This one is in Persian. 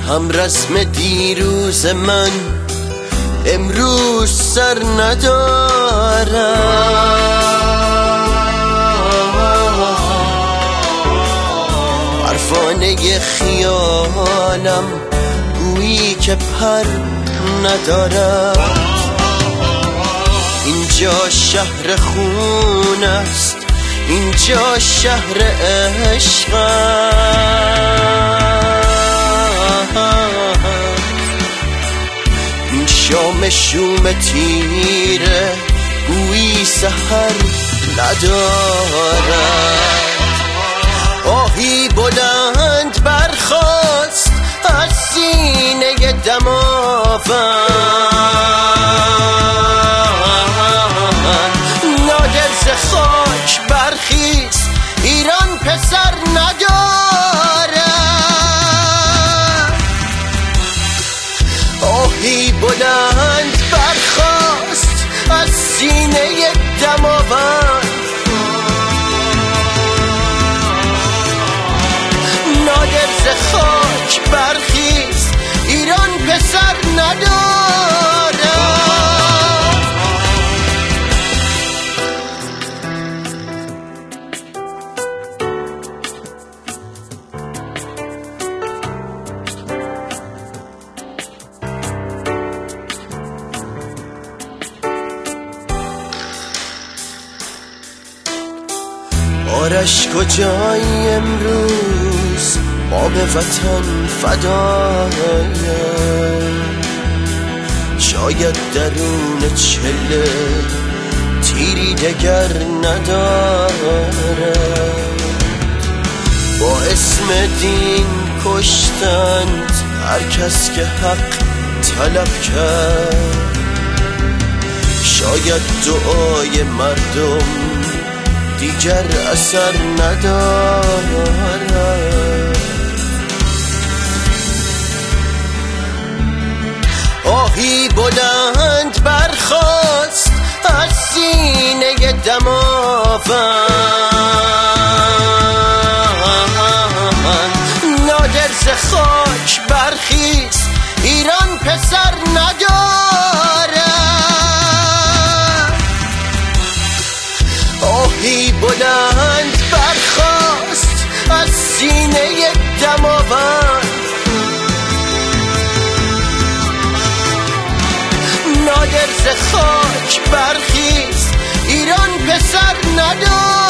هم رسم دیروز من امروز سر ندارم، پروانه خیالم گویی که پر ندارم. اینجا شهر خون است، اینجا شهر عشق است. این شام شوم تیره گویی سحر ندارد. آهی بلند برخاست از سینه دماوند، نادر ز خاک برخیز ایران پسر ندارد. آهی بلند برخاست از سینه دماوند، نادر ز خاک برخیز ایران پسر ندارد. آرش کجایی امروز ما به وطن فدایم، شاید درون چله تیری دگر ندارد. با اسم دین کشتند هر کس که حق طلب کرد، شاید دعای مردم دیگر اثر ندارد. آهی بلند برخاست از سینه دماوند، نادر ز خاک برخیز ایران پسر ندارد. آهی بلند برخاست از سینه دماوند، نادر ز خاک برخیز ایران پسر ندارد.